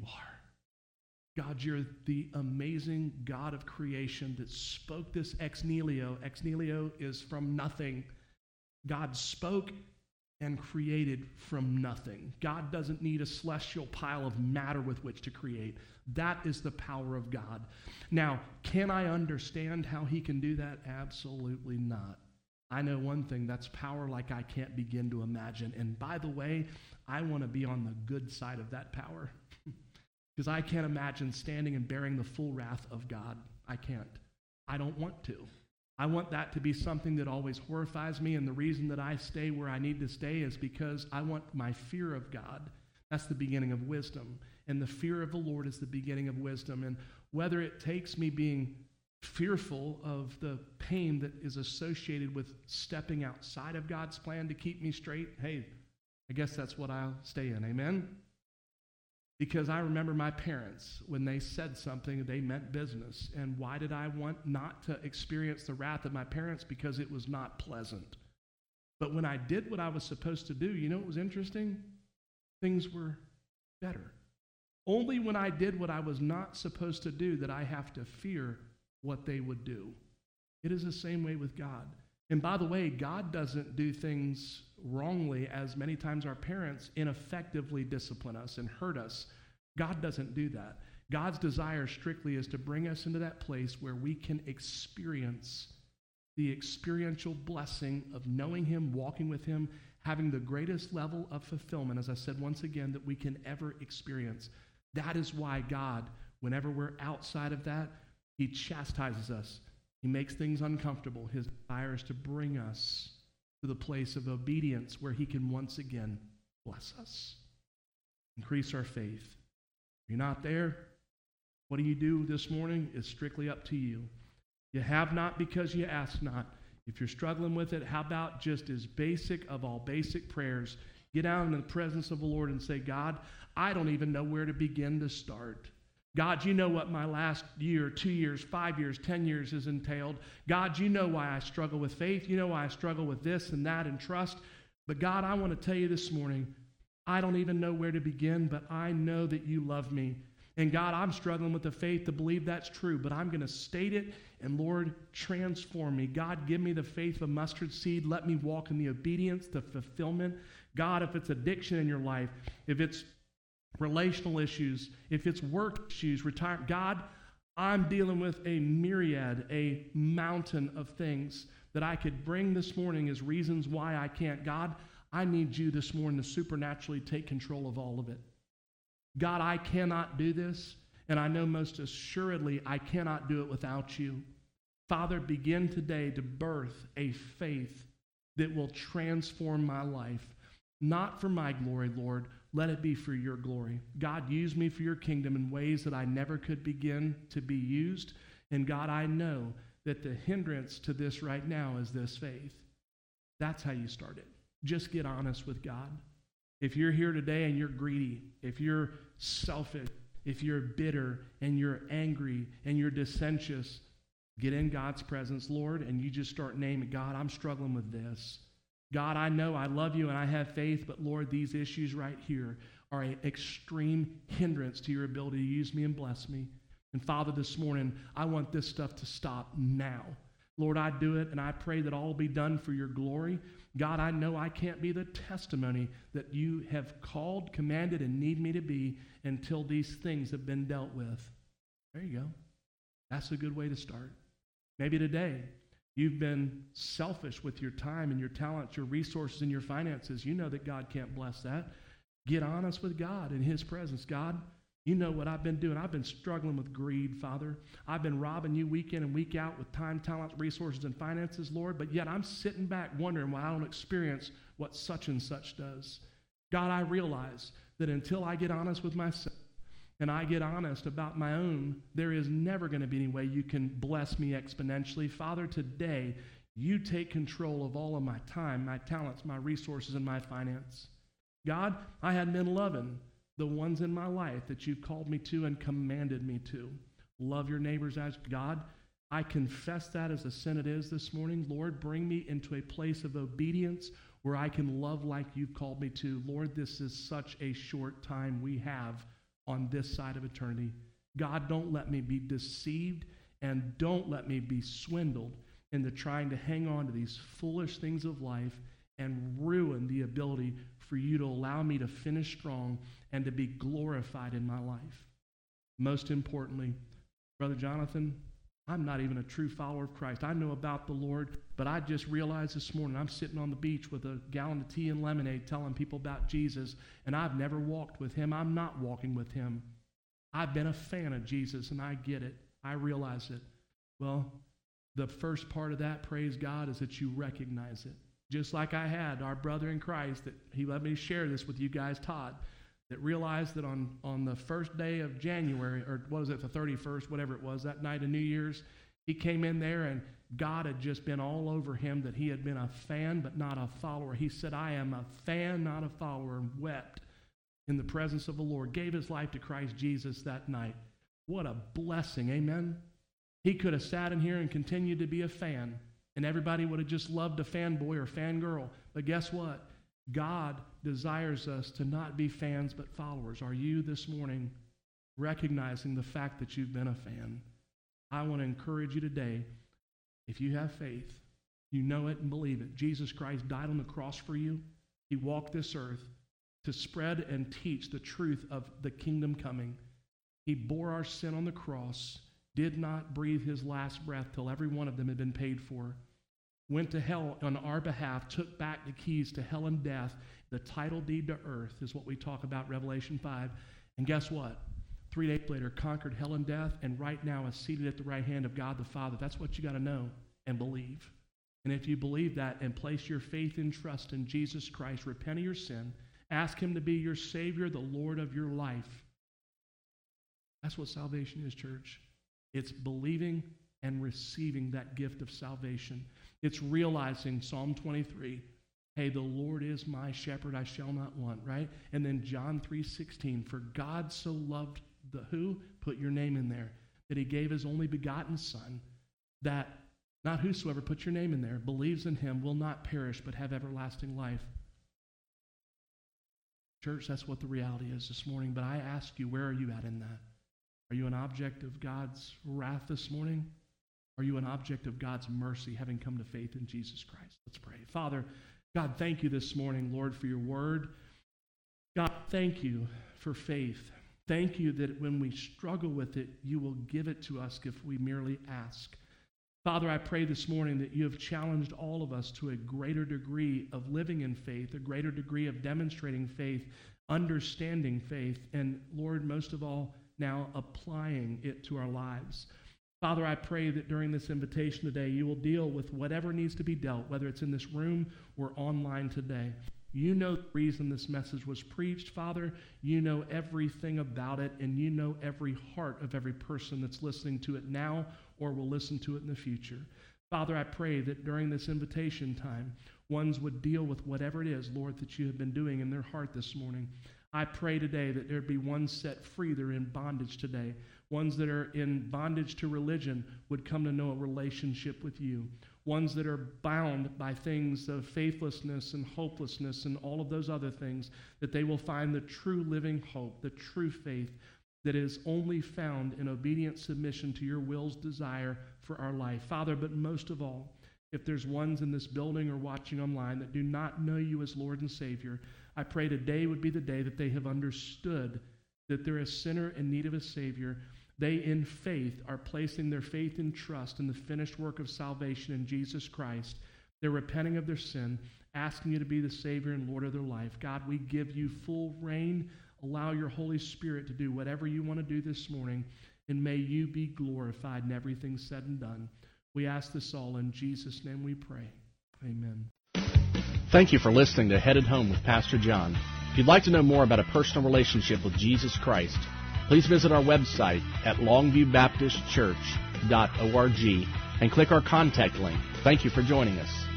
are? God, you're the amazing God of creation that spoke this ex nihilo. Ex nihilo is from nothing. God spoke and created from nothing. God doesn't need a celestial pile of matter with which to create. That is the power of God. Now, can I understand how he can do that? Absolutely not. I know one thing, that's power like I can't begin to imagine. And by the way, I want to be on the good side of that power because I can't imagine standing and bearing the full wrath of God. I can't. I don't want to. I want that to be something that always horrifies me, and the reason that I stay where I need to stay is because I want my fear of God. That's the beginning of wisdom, and the fear of the Lord is the beginning of wisdom. And whether it takes me being fearful of the pain that is associated with stepping outside of God's plan to keep me straight, hey, I guess that's what I'll stay in, amen? Because I remember my parents, when they said something, they meant business. And why did I want not to experience the wrath of my parents? Because it was not pleasant. But when I did what I was supposed to do, you know what was interesting? Things were better. Only when I did what I was not supposed to do did I have to fear what they would do. It is the same way with God. And by the way, God doesn't do things wrongly as many times our parents ineffectively discipline us and hurt us. God doesn't do that. God's desire strictly is to bring us into that place where we can experience the experiential blessing of knowing him, walking with him, having the greatest level of fulfillment, as I said once again, that we can ever experience. That is why God, whenever we're outside of that, he chastises us. He makes things uncomfortable. His desire is to bring us to the place of obedience where he can once again bless us. Increase our faith. If you're not there, what do you do this morning is strictly up to you. You have not because you ask not. If you're struggling with it, how about just as basic of all basic prayers, get out in the presence of the Lord and say, God, I don't even know where to begin to start. God, you know what my last year, two years, five years, ten years has entailed. God, you know why I struggle with faith. You know why I struggle with this and that and trust. But God, I want to tell you this morning, I don't even know where to begin, but I know that you love me. And God, I'm struggling with the faith to believe that's true, but I'm going to state it, and Lord, transform me. God, give me the faith of a mustard seed. Let me walk in the obedience, the fulfillment. God, if it's addiction in your life, if it's relational issues, if it's work issues, retirement, God, I'm dealing with a myriad, a mountain of things that I could bring this morning as reasons why I can't. God, I need you this morning to supernaturally take control of all of it. God, I cannot do this, and I know most assuredly I cannot do it without you. Father, begin today to birth a faith that will transform my life, not for my glory, Lord. Let it be for your glory. God, use me for your kingdom in ways that I never could begin to be used. And God, I know that the hindrance to this right now is this faith. That's how you start it. Just get honest with God. If you're here today and you're greedy, if you're selfish, if you're bitter and you're angry and you're dissentious, get in God's presence, Lord, and you just start naming, God, I'm struggling with this. God, I know I love you and I have faith, but Lord, these issues right here are an extreme hindrance to your ability to use me and bless me. And Father, this morning, I want this stuff to stop now. Lord, I do it, and I pray that all will be done for your glory. God, I know I can't be the testimony that you have called, commanded, and need me to be until these things have been dealt with. There you go. That's a good way to start. Maybe today, you've been selfish with your time and your talents, your resources, and your finances. You know that God can't bless that. Get honest with God in his presence. God, you know what I've been doing. I've been struggling with greed, Father. I've been robbing you week in and week out with time, talent, resources, and finances, Lord, but yet I'm sitting back wondering why I don't experience what such and such does. God, I realize that until I get honest with myself and I get honest about my own, there is never going to be any way you can bless me exponentially. Father, today, you take control of all of my time, my talents, my resources, and my finance. God, I had been loving the ones in my life that you've called me to and commanded me to. Love your neighbors as God. I confess that as a sin it is this morning. Lord, bring me into a place of obedience where I can love like you've called me to. Lord, this is such a short time we have on this side of eternity. God, don't let me be deceived and don't let me be swindled into trying to hang on to these foolish things of life and ruin the ability for you to allow me to finish strong and to be glorified in my life. Most importantly, Brother Jonathan, I'm not even a true follower of Christ. I know about the Lord, but I just realized this morning I'm sitting on the beach with a gallon of tea and lemonade telling people about Jesus, and I've never walked with him. I'm not walking with him. I've been a fan of Jesus, and I get it. I realize it. Well, the first part of that, praise God, is that you recognize it. Just like I had our brother in Christ, that he let me share this with you guys, Todd, that realized that on, on the first day of January, or what was it, the thirty-first, whatever it was, that night of New Year's, he came in there and God had just been all over him, that he had been a fan but not a follower. He said, I am a fan, not a follower, and wept in the presence of the Lord, gave his life to Christ Jesus that night. What a blessing, amen? He could have sat in here and continued to be a fan, and everybody would have just loved a fanboy or fangirl. But guess what? God desires us to not be fans but followers. Are you this morning recognizing the fact that you've been a fan? I want to encourage you today, if you have faith, you know it and believe it. Jesus Christ died on the cross for you. He walked this earth to spread and teach the truth of the kingdom coming. He bore our sin on the cross, did not breathe his last breath till every one of them had been paid for, went to hell on our behalf, took back the keys to hell and death. The title deed to earth is what we talk about, Revelation five. And guess what? Three days later, conquered hell and death, and right now is seated at the right hand of God the Father. That's what you got to know and believe. And if you believe that and place your faith and trust in Jesus Christ, repent of your sin, ask him to be your Savior, the Lord of your life. That's what salvation is, church. It's believing and receiving that gift of salvation. It's realizing Psalm twenty-three, hey, the Lord is my shepherd, I shall not want, right? And then John three sixteen, for God so loved the who? Put your name in there. That he gave his only begotten Son, that not whosoever, put your name in there, believes in him will not perish but have everlasting life. Church, that's what the reality is this morning. But I ask you, where are you at in that? Are you an object of God's wrath this morning? Are you an object of God's mercy, having come to faith in Jesus Christ? Let's pray. Father, God, thank you this morning, Lord, for your word. God, thank you for faith. Thank you that when we struggle with it, you will give it to us if we merely ask. Father, I pray this morning that you have challenged all of us to a greater degree of living in faith, a greater degree of demonstrating faith, understanding faith, and Lord, most of all, now applying it to our lives. Father, I pray that during this invitation today, you will deal with whatever needs to be dealt, whether it's in this room or online today. You know the reason this message was preached, Father. You know everything about it, and you know every heart of every person that's listening to it now or will listen to it in the future. Father, I pray that during this invitation time, ones would deal with whatever it is, Lord, that you have been doing in their heart this morning. I pray today that there'd be ones set free that are in bondage today. Ones that are in bondage to religion would come to know a relationship with you. Ones that are bound by things of faithlessness and hopelessness and all of those other things, that they will find the true living hope, the true faith that is only found in obedient submission to your will's desire for our life. Father, but most of all, if there's ones in this building or watching online that do not know you as Lord and Savior, I pray today would be the day that they have understood that they're a sinner in need of a Savior. They, in faith, are placing their faith and trust in the finished work of salvation in Jesus Christ. They're repenting of their sin, asking you to be the Savior and Lord of their life. God, we give you full reign. Allow your Holy Spirit to do whatever you want to do this morning, and may you be glorified in everything said and done. We ask this all in Jesus' name we pray. Amen. Thank you for listening to Headed Home with Pastor John. If you'd like to know more about a personal relationship with Jesus Christ, please visit our website at longview baptist church dot org and click our contact link. Thank you for joining us.